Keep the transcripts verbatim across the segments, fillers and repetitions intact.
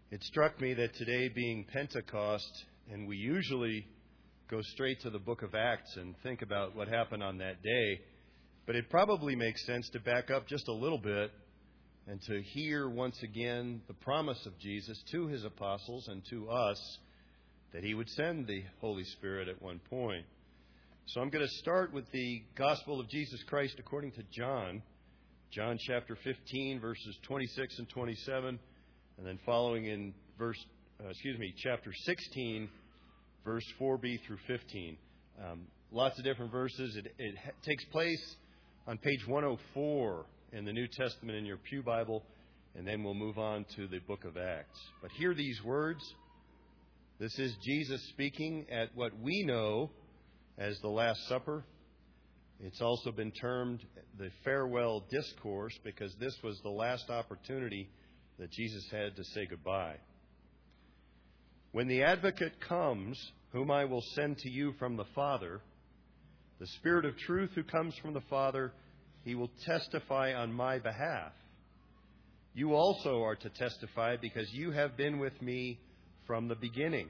It struck me that today being Pentecost, and we usually go straight to the book of Acts and think about what happened on that day, but it probably makes sense to back up just a little bit and to hear once again the promise of Jesus to his apostles and to us that he would send the Holy Spirit at one point. So I'm going to start with the Gospel of Jesus Christ according to John, John chapter fifteen, verses twenty-six and twenty-seven, and then following in verse, uh, excuse me, chapter sixteen, verse four b through fifteen. Um, lots of different verses. It, it ha- takes place on page one oh four in the New Testament in your Pew Bible, and then we'll move on to the book of Acts. But hear these words. This is Jesus speaking at what we know as the Last Supper. It's also been termed the farewell discourse because this was the last opportunity that Jesus had to say goodbye. When the advocate comes, whom I will send to you from the Father, the Spirit of truth who comes from the Father, he will testify on my behalf. You also are to testify because you have been with me from the beginning.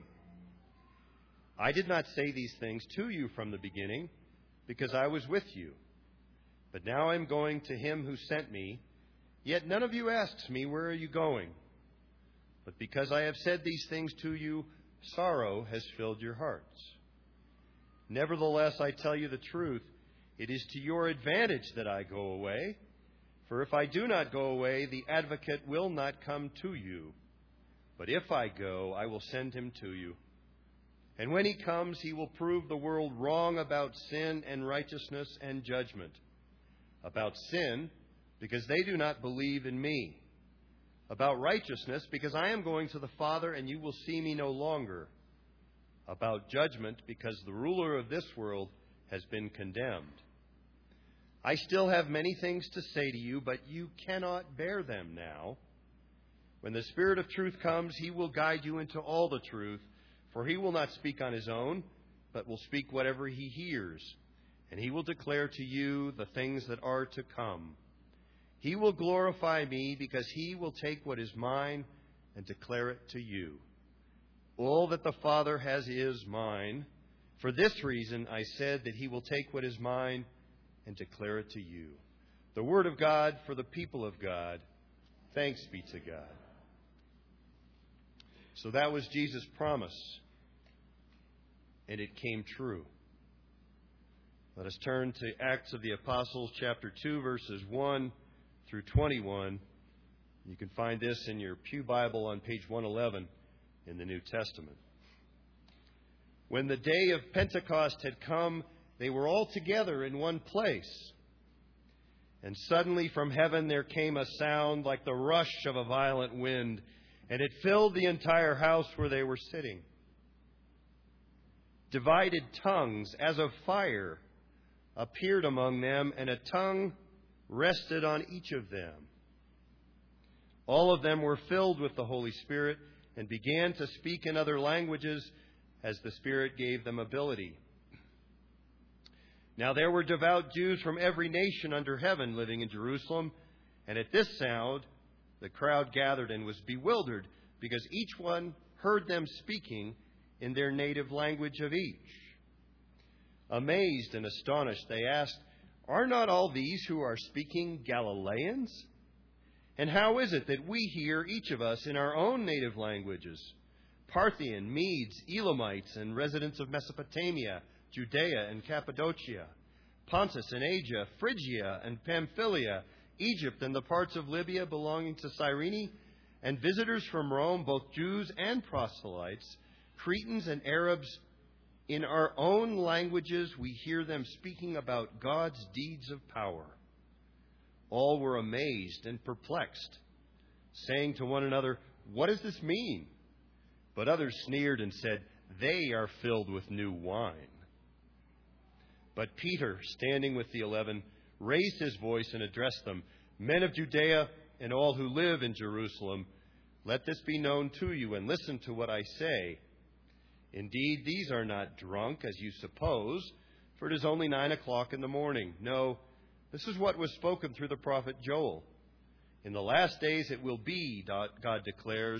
I did not say these things to you from the beginning because I was with you. But now I am going to him who sent me, yet none of you asks me, where are you going? But because I have said these things to you, sorrow has filled your hearts. Nevertheless, I tell you the truth, it is to your advantage that I go away. For if I do not go away, the advocate will not come to you. But if I go, I will send him to you. And when he comes, he will prove the world wrong about sin and righteousness and judgment. About sin, because they do not believe in me. About righteousness, because I am going to the Father and you will see me no longer. About judgment, because the ruler of this world has been condemned. I still have many things to say to you, but you cannot bear them now. When the Spirit of truth comes, he will guide you into all the truth, for he will not speak on his own, but will speak whatever he hears, and he will declare to you the things that are to come. He will glorify me, because he will take what is mine and declare it to you. All that the Father has is mine. For this reason I said that he will take what is mine and declare it to you. The word of God for the people of God. Thanks be to God. So that was Jesus' promise, and it came true. Let us turn to Acts of the Apostles, chapter two, verses one through twenty-one. You can find this in your Pew Bible on page one eleven in the New Testament. When the day of Pentecost had come, they were all together in one place. And suddenly from heaven there came a sound like the rush of a violent wind, and it filled the entire house where they were sitting. Divided tongues as of fire appeared among them, and a tongue rested on each of them. All of them were filled with the Holy Spirit and began to speak in other languages as the Spirit gave them ability. Now there were devout Jews from every nation under heaven living in Jerusalem, and at this sound the crowd gathered and was bewildered, because each one heard them speaking in their native language of each. Amazed and astonished, they asked, "Are not all these who are speaking Galileans? And how is it that we hear each of us in our own native languages? Parthian, Medes, Elamites, and residents of Mesopotamia, Judea and Cappadocia, Pontus and Asia, Phrygia and Pamphylia, Egypt and the parts of Libya belonging to Cyrene, and visitors from Rome, both Jews and proselytes, Cretans and Arabs. In our own languages we hear them speaking about God's deeds of power." All were amazed and perplexed, saying to one another, "What does this mean?" But others sneered and said, "They are filled with new wine." But Peter, standing with the eleven, raised his voice and addressed them, "Men of Judea and all who live in Jerusalem, let this be known to you, and listen to what I say. Indeed, these are not drunk, as you suppose, for it is only nine o'clock in the morning. No, this is what was spoken through the prophet Joel. In the last days it will be, God declares,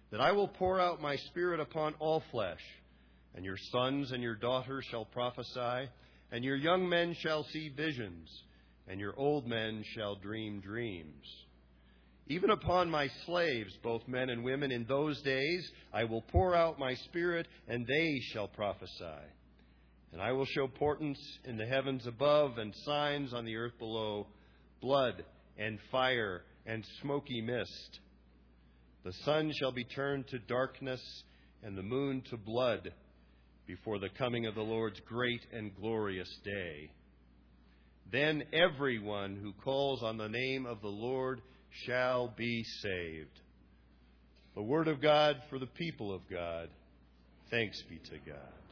that I will pour out my Spirit upon all flesh, and your sons and your daughters shall prophesy, and your young men shall see visions, and your old men shall dream dreams. Even upon my slaves, both men and women, in those days I will pour out my Spirit, and they shall prophesy. And I will show portents in the heavens above and signs on the earth below, blood and fire and smoky mist. The sun shall be turned to darkness and the moon to blood before the coming of the Lord's great and glorious day. Then everyone who calls on the name of the Lord shall be saved. The word of God for the people of God. Thanks be to God.